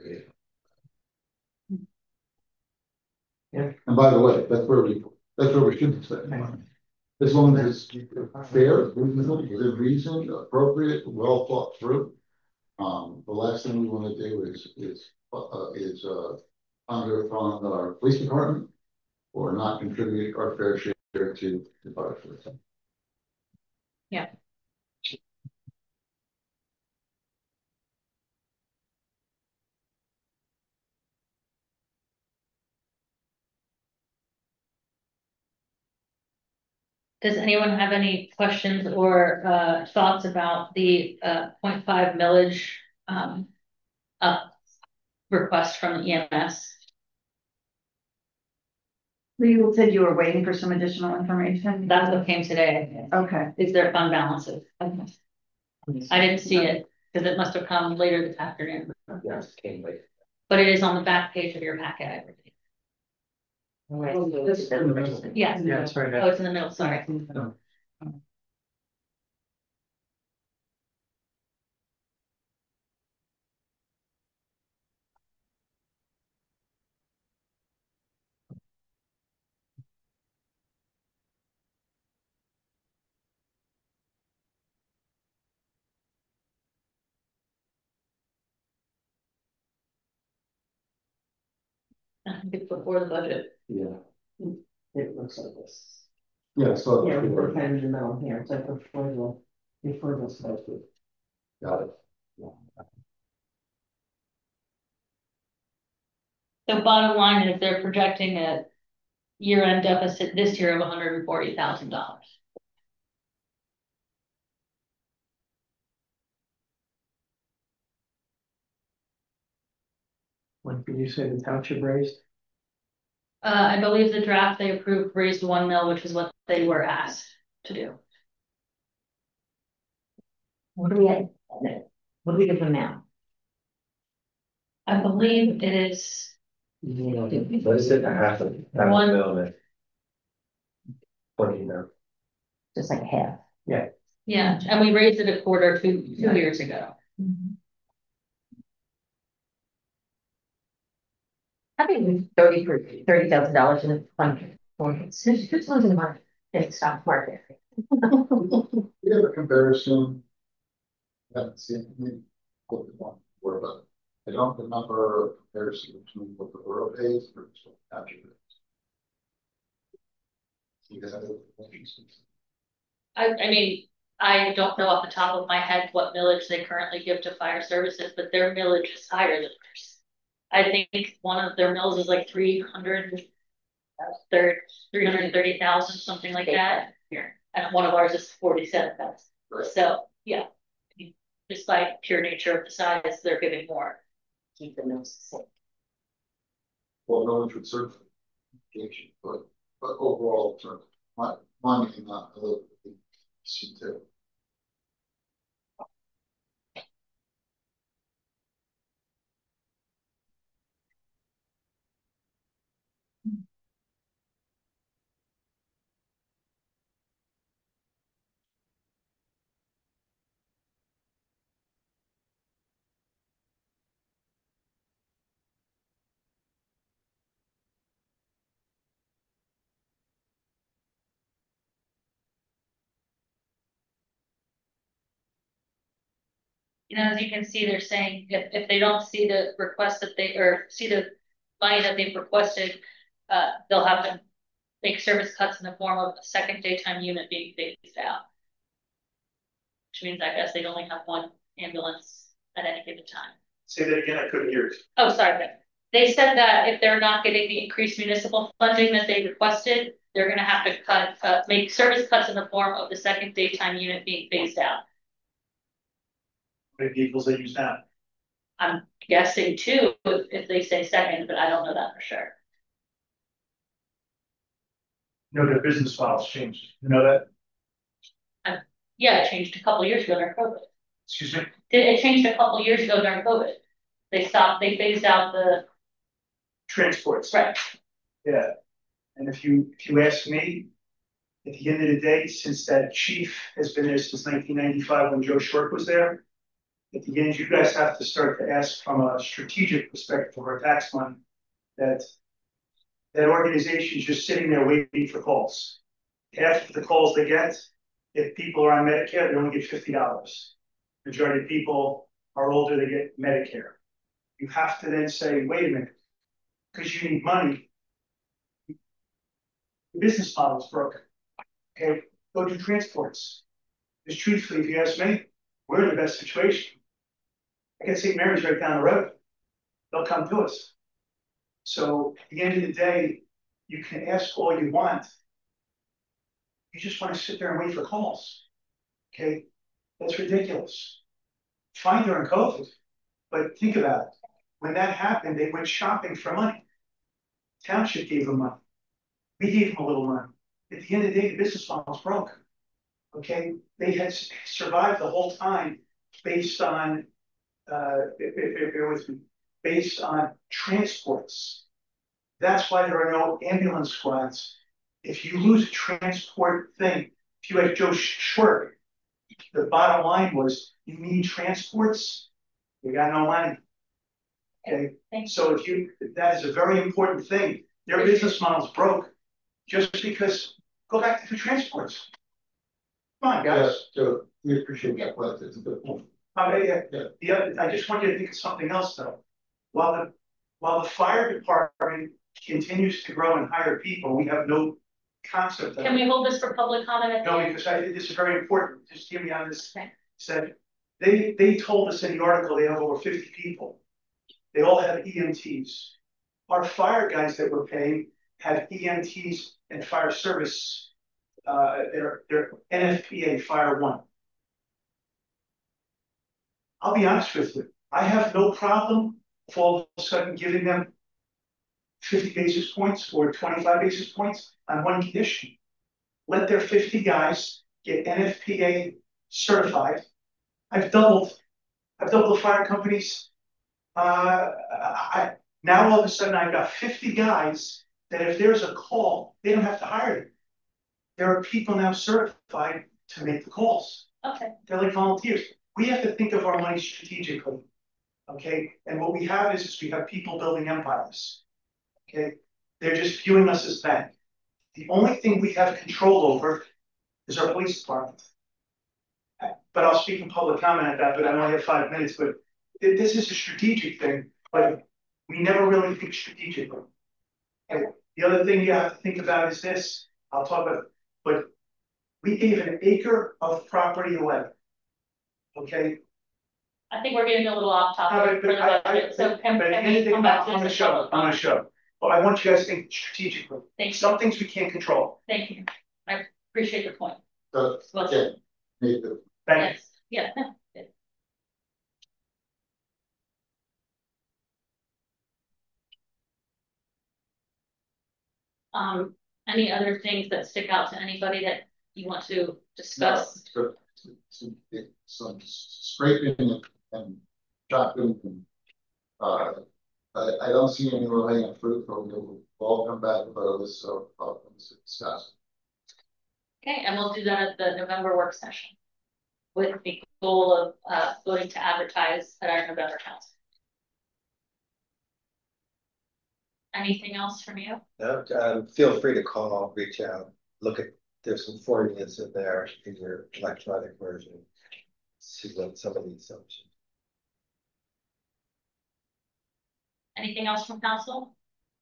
Yeah. And by the way, that's where we, that's where we should spend money. As long as it's fair, reasonable, within reason, appropriate, well thought through. Um, the last thing we want to do is, is, uh, is, uh, underfund our police department or not contribute our fair share to the fire service. Yeah. Does anyone have any questions or, uh, thoughts about the, uh, point five millage, um, up request from E M S? Legal said you were waiting for some additional information. That's what came today, Okay. is their fund balances. I didn't see it, because it must have come later this afternoon, Yes, came late. but it is on the back page of your packet, I believe. Yeah, Yeah, it's right oh, now. it's in the middle, sorry. I think it's before the budget. Yeah. It looks like this. Yeah, so. Yeah, we're kind of in the middle here, it's like before the, before the budget. Got it. So bottom line is they're projecting a year-end deficit this year of hundred and forty thousand dollars. What did you say the township raised? Uh, I believe the draft they approved raised one mil, which is what they were asked to do. What do we have? What do we give them now? I believe it is, What is it, a half of, half a One- million? Twenty now. Just like half. yeah, and we raised it a quarter two, two years ago. I think thirty for thirty thousand dollars in the fund. Who's who's losing money in the stock market? We have a comparison. I haven't seen, I mean, what the one word, but I don't remember a comparison between what the borough pays versus what the township pays. You guys have questions? I, I mean, I don't know off the top of my head what millage they currently give to fire services, but their millage is higher than ours. I think one of their mills is like three hundred, third, three hundred and thirty thousand, something like that. Here, and one of ours is forty-seven thousand. Right. So, yeah, just by pure nature of the size, they're giving more. Keep the mills the same. Well, no one should serve. But, but overall, in terms of my, money and not a little bit, see too. You know, as you can see, they're saying if, if they don't see the request that they, or see the money that they've requested, uh, they'll have to make service cuts in the form of a second daytime unit being phased out. Which means I guess they'd only have one ambulance at any given time. Say that again, I couldn't hear it. Oh, sorry, Ben. They said that if they're not getting the increased municipal funding that they requested, they're gonna have to cut, uh, make service cuts in the form of the second daytime unit being phased out. How many vehicles they use now? I'm guessing two, if, if they say second, but I don't know that for sure. You know, their business models changed. You know that? Yeah, it changed a couple years ago during COVID. Excuse me? It, it changed a couple years ago during COVID. They stopped, they phased out the, Transports. right, Yeah. And if you, if you ask me, at the end of the day, since that chief has been there since nineteen ninety-five when Joe Short was there, at the end, you guys have to start to ask from a strategic perspective of our tax money that that organization's just sitting there waiting for calls. Half of the calls they get, if people are on Medicare, they only get fifty dollars. Majority of people are older, they get Medicare. You have to then say, wait a minute, because you need money. The business model is broken. Okay, go do transports. Because truthfully, if you ask me, we're in the best situation. I can Saint Mary's right down the road. They'll come to us. So at the end of the day, you can ask all you want. You just want to sit there and wait for calls. Okay, that's ridiculous. Fine during COVID, but think about it. When that happened, they went shopping for money. Township gave them money. We gave them a little money. At the end of the day, the business model was broke. Okay, they had survived the whole time based on, uh, bear with me, based on transports. That's why there are no ambulance squads. If you lose a transport thing, if you had Joe Schwerk, the bottom line was you need transports, you got no money. Okay, so if you, that is a very important thing. Their business model's broke just because, go back to the transports. Come on, guys. Yes, so we appreciate that, but it's a good point. Uh, yeah, Yeah. the other, I just want you to think of something else though. While the, while the fire department continues to grow and hire people, we have no concept of. can we hold this for public comment? at the No, end? because I, this is very important, just hear me on this. Okay. Said, they, they told us in the article, they have over fifty people. They all have E M Ts. Our fire guys that we're paying have E M Ts and fire service. Uh, they're, they're N F P A Fire One. I'll be honest with you, I have no problem if all of a sudden giving them fifty basis points or twenty-five basis points on one condition. Let their fifty guys get N F P A certified. I've doubled, I've doubled the fire companies. Uh, I, now all of a sudden I've got fifty guys that if there's a call, they don't have to hire them. There are people now certified to make the calls. Okay. They're like volunteers. We have to think of our money strategically. Okay, and what we have is, is we have people building empires. Okay, they're just viewing us as that. The only thing we have control over is our police department. But I'll speak in public comment at that, but I only have five minutes, but this is a strategic thing, but we never really think strategically. And the other thing you have to think about is this, I'll talk about, but we gave an acre of property away. Okay? I think we're getting a little off No, topic but- for the but I- budget, so can, But can we anything come back about, to I'm gonna this? show, I'm gonna show. But I want you guys to think strategically. Thank you, Some things we can't control. thank you. I appreciate your point. So, Well, again, make the, Thank you. Yes, yeah. Um, any other things that stick out to anybody that you want to no, discuss? to- to- to get some scraping and, and chopping and, uh, I, I don't see any low hanging fruit, but we'll all come back about this, so, uh, let's discuss. Okay, and we'll do that at the November work session with the goal of uh voting to advertise at our November council. Anything else from you? No, um, feel free to call, reach out, look at, there's some formulas in there in your electronic version. See what some of the assumptions. Anything else from council?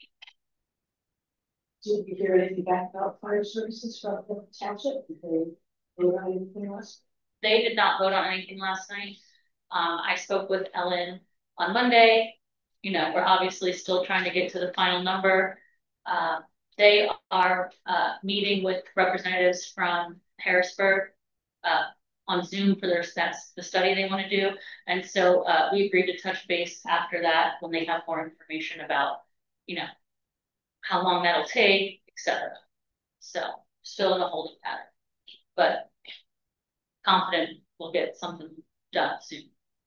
Did you hear anything back about fire services from the township? Did they vote on anything else? They did not vote on anything last night. Um, I spoke with Ellen on Monday. You know, we're obviously still trying to get to the final number. Uh, they are uh meeting with representatives from Harrisburg uh on Zoom for their stats, the study they want to do. And so uh we agreed to touch base after that when they have more information about, you know, how long that'll take, et cetera. So still in a holding pattern, but confident we'll get something done soon.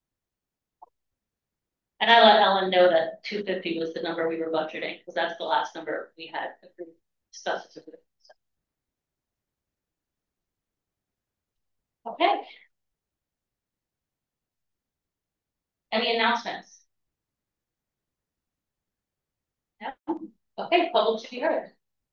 And I let Ellen know that two fifty was the number we were budgeting, because that's the last number we had discussed. Okay. Any announcements? No? Okay, public to be heard.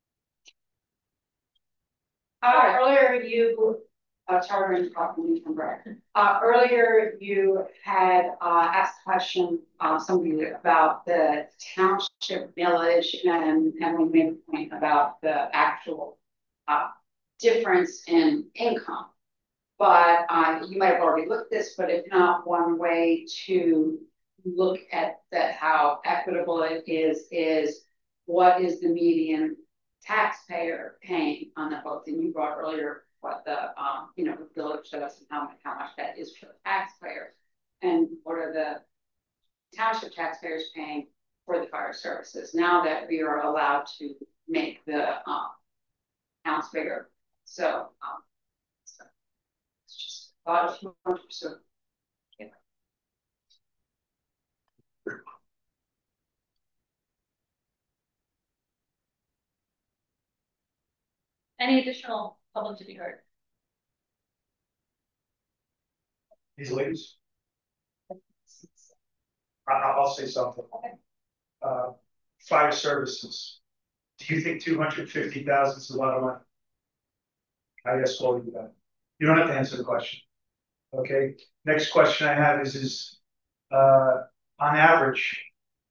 Uh, earlier you, uh, Charter and property from Brett. Uh, earlier you had, uh, asked a question, uh, somebody about the township village and, and we made a point about the actual, uh, difference in income. But, uh, you might have already looked at this, but if not, one way to look at that, how equitable it is, is what is the median taxpayer paying on the books? And you brought earlier what the, um, you know, the village does and how much, how much that is for the taxpayers. And what are the township taxpayers paying for the fire services now that we are allowed to make the, um, counts bigger. So, um, so it's just a lot of much so. Any additional public to be heard? These ladies. I, I'll say something. Uh, fire services. Do you think two hundred fifty thousand is a lot of money? I ask all of you that. You don't have to answer the question. Okay, next question I have is, is, uh, on average,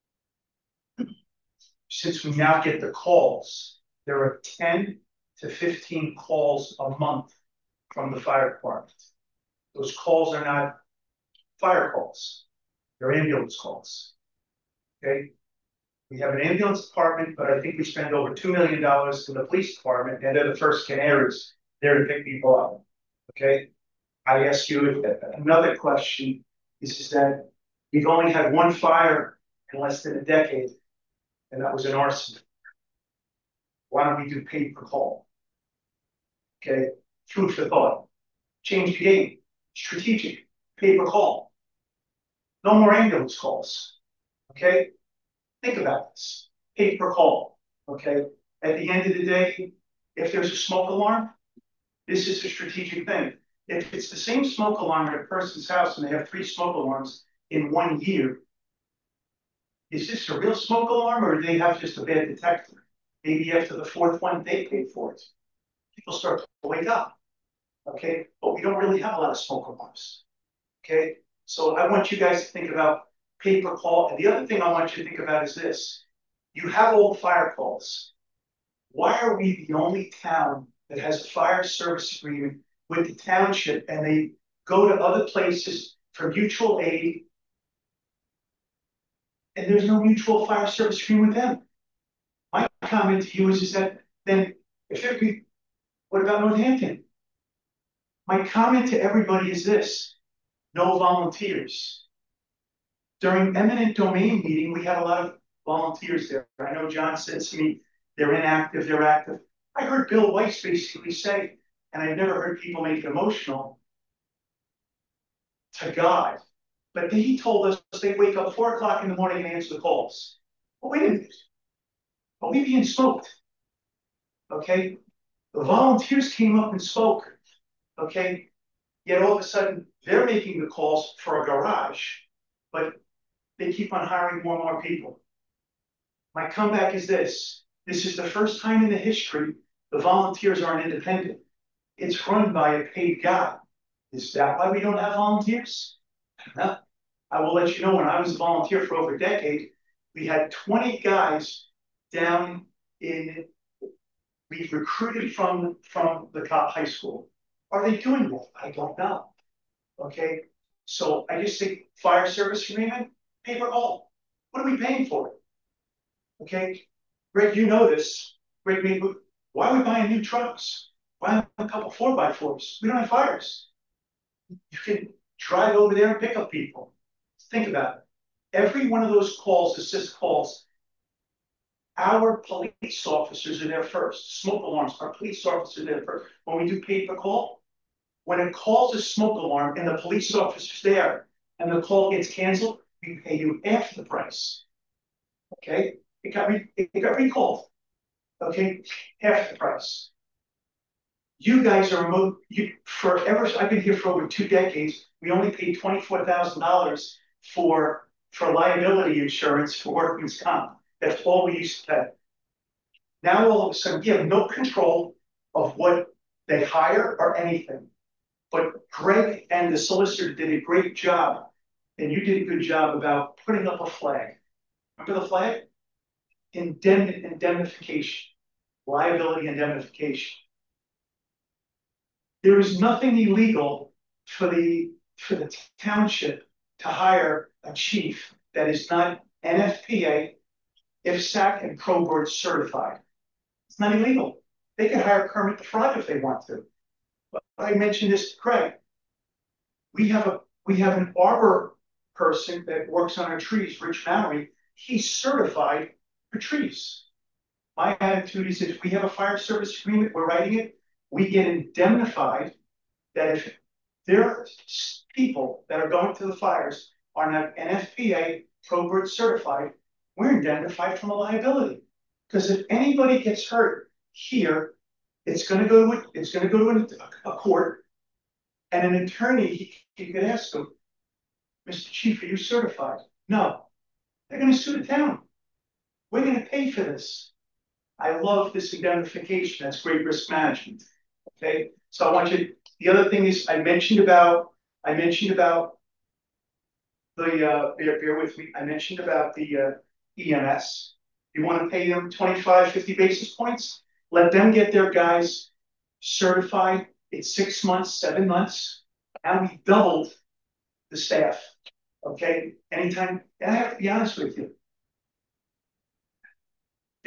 since we now get the calls, there are ten to fifteen calls a month from the fire department. Those calls are not fire calls, they're ambulance calls. Okay, We have an ambulance department, but I think we spend over two million dollars to the police department, and they're the first canaries there to pick people up. Okay? I ask you another question, is, is that we've only had one fire in less than a decade, and that was an arson. Why don't we do pay per call? Okay, food for thought. Change the game. Strategic. Pay per call. No more ambulance calls. Okay? Think about this. Pay per call. Okay? At the end of the day, if there's a smoke alarm, this is a strategic thing. If it's the same smoke alarm at a person's house and they have three smoke alarms in one year, is this a real smoke alarm or do they have just a bad detector? Maybe after the fourth one, they paid for it. People start to wake up. Okay, but we don't really have a lot of smoke alarms. Okay, so I want you guys to think about pay per call. And the other thing I want you to think about is this. You have all the fire calls. Why are we the only town that has a fire service agreement with the township and they go to other places for mutual aid and there's no mutual fire service agreement with them? My comment to you is, is that then if it be, what about Northampton? My comment to everybody is this: no volunteers. During eminent domain meeting, we had a lot of volunteers there. I know John said to me, they're inactive, they're active. I heard Bill Weiss basically say, and I've never heard people make it emotional, to God. But then he told us they wake up four o'clock in the morning and answer the calls. Well, wait a minute. Are we being smoked? Okay. The volunteers came up and spoke. Okay. Yet all of a sudden they're making the calls for a garage, but they keep on hiring more and more people. My comeback is this. This is the first time in the history the volunteers aren't independent. It's run by a paid guy. Is that why we don't have volunteers? No. I will let you know, when I was a volunteer for over a decade, we had twenty guys down in, we recruited from, from the Cobb High School. Are they doing that? I don't know. Okay. So I just think fire service agreement, pay per call. What are we paying for it? Okay. Greg, you know this. Greg, why are we buying new trucks? Why a couple four by fours? We don't have fires. You can drive over there and pick up people. Think about it. Every one of those calls, assist calls, our police officers are there first. Smoke alarms, our police officers are there first. When we do pay per call, when it calls a smoke alarm and the police officer's there and the call gets canceled, we pay you half the price. Okay? It got, re it got recalled. Okay? Half the price. You guys are remote, you forever, I've been here for over two decades. We only paid twenty-four thousand dollars for, for liability insurance for workman's comp. That's all we used to pay. Now all of a sudden, we have no control of what they hire or anything. But Greg and the solicitor did a great job, and you did a good job about putting up a flag. Remember the flag? Indemn indemnification, liability indemnification. There is nothing illegal for the for the township to hire a chief that is not N F P A, I F S A C, and Pro Board certified. It's not illegal. They can hire Kermit the Frog if they want to. But I mentioned this to Craig. We have a we have an arbor person that works on our trees, Rich Mallory. He's certified for trees. My attitude is, if we have a fire service agreement, we're writing it, we get indemnified that if there are people that are going to the fires are not N F P A, Pro Board certified, we're indemnified from a liability. Because if anybody gets hurt here, it's going to go to it's going to go to a, a court, and an attorney he, he could ask them, Mister Chief, are you certified? No. They're going to sue the town. We're going to pay for this. I love this indemnification. That's great risk management. Okay, so I want you. The other thing is, I mentioned about I mentioned about the uh, bear, bear with me. I mentioned about the uh, E M S. You want to pay them twenty-five, fifty basis points? Let them get their guys certified. It's six months, seven months. Now we doubled the staff. Okay, anytime. And I have to be honest with you.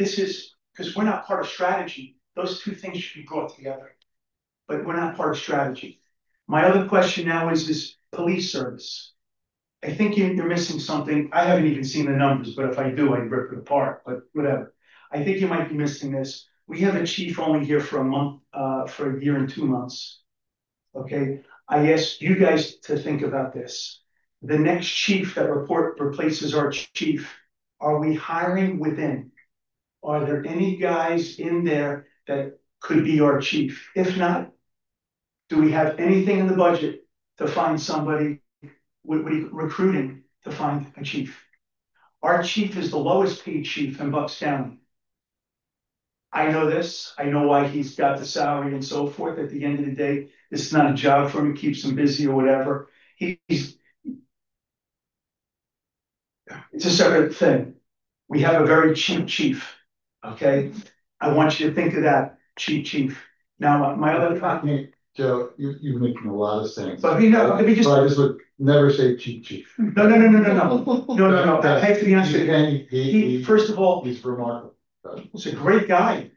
this is, because we're not part of strategy, those two things should be brought together. But we're not part of strategy. My other question now is this police service. I think you- you're missing something. I haven't even seen the numbers, but if I do, I'd rip it apart, but whatever. I think you might be missing this. We have a chief only here for a month, uh, for a year and two months. Okay, I asked you guys to think about this. The next chief that report replaces our chief, are we hiring within? Are there any guys in there that could be our chief? If not, do we have anything in the budget to find somebody with, with recruiting to find a chief? Our chief is the lowest paid chief in Bucks County. I know this, I know why he's got the salary and so forth. At the end of the day, this is not a job for him, it keeps him busy or whatever. He's, it's a separate thing. We have a very cheap chief, okay? I want you to think of that, cheap chief. Now, my- my other comment, Joe, you, you're making a lot of sense. but you know, let me just, So I no, just would never say chief chief. no, no, no, no, no, no, no, no, no, I have to be honest with you. He, he, He, he, first of all, he's remarkable. he's a great guy.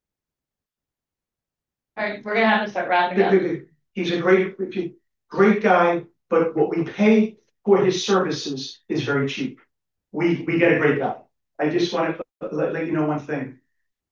All right, we're gonna have to start wrapping up. He's a great, great guy, but what we pay for his services is very cheap. We, we get a great guy. I just want to let, let you know one thing.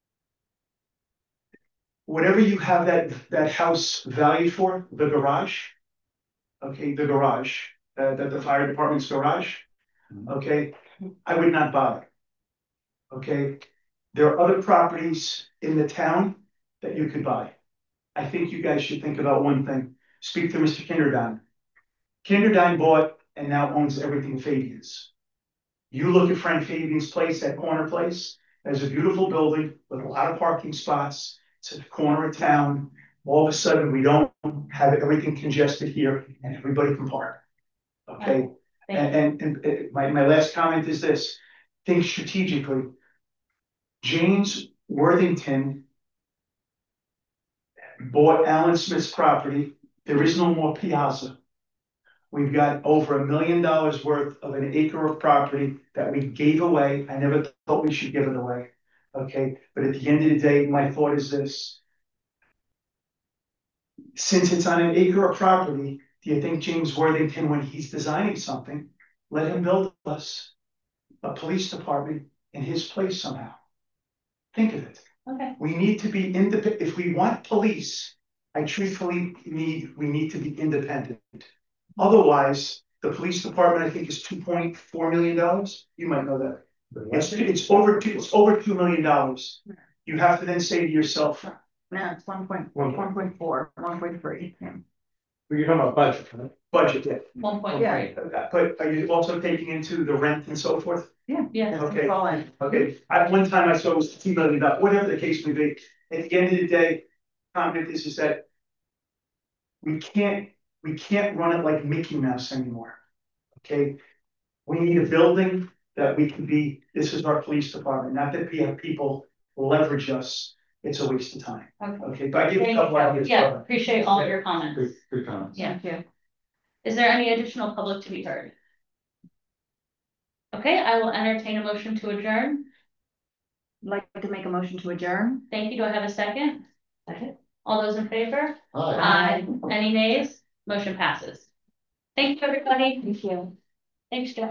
Whatever you have that, that house valued for, the garage, okay, the garage, uh, the, the fire department's garage, okay, I would not buy it. Okay, there are other properties in the town that you could buy. I think you guys should think about one thing. Speak to Mister Kinderdine. Kinderdine bought and now owns everything Fabian's. You look at Frank Fabian's place, that corner place, there's a beautiful building with a lot of parking spots. It's at the corner of town. All of a sudden, we don't have everything congested here and everybody can park. Okay, and, and, and uh, my, my last comment is this, think strategically. James Worthington bought Alan Smith's property. There is no more Piazza. We've got over a million dollars worth of an acre of property that we gave away. I never thought we should give it away. Okay, but at the end of the day, my thought is this. Since it's on an acre of property, do you think James Worthington, when he's designing something, let him build us a police department in his place somehow? Think of it. Okay. We need to be independent. If we want police, I truthfully need, we need to be independent. Otherwise, the police department, I think, is two point four million dollars. You might know that. It's, it's over two, it's over two million dollars. You have to then say to yourself, No, it's one point, one point four, one point three. You're talking about budget, right? budget it. One point Yeah. three. But are you also taking into the rent and so forth? Yeah. Okay. All in. Okay, at one time I saw it was two million dollars, whatever the case may be. At the end of the day, comment is, is that we can't, we can't run it like Mickey Mouse anymore. Okay, we need a building that we can be, this is our police department, not that we have people leverage us. It's a waste of time. Okay. Okay, but I give you a Thank couple you. ideas. Yeah, appreciate all of your comments. Good, good comments. Yeah. Thank you. Is there any additional public to be heard? Okay, I will entertain a motion to adjourn. Like to make a motion to adjourn? Thank you. Do I have a second? Second. All those in favor? Hi. Aye. Any nays? Motion passes. Thank you, everybody. Thank you. Thanks, Jeff.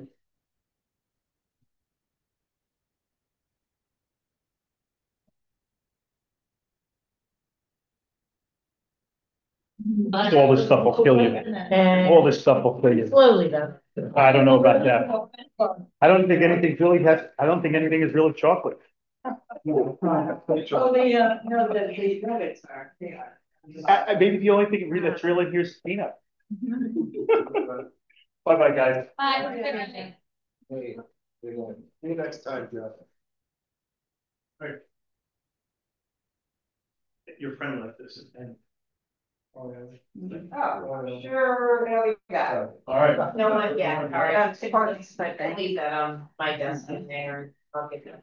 All this stuff will kill you. All this stuff will kill you. Slowly though. I don't know about that. I don't think anything really has, I don't think anything is really chocolate. Oh, the, uh, no, the, the nuggets are, they are. I, I, maybe the only thing really that's real in here is peanut. Bye bye, guys. Bye. Have a good evening. Hey, see you next time, Jeff. Your friend left this and. Oh, sure, there we go. All right. No one, yeah, all right, I'm supporting, but I leave that on my desk in there, I'll get that.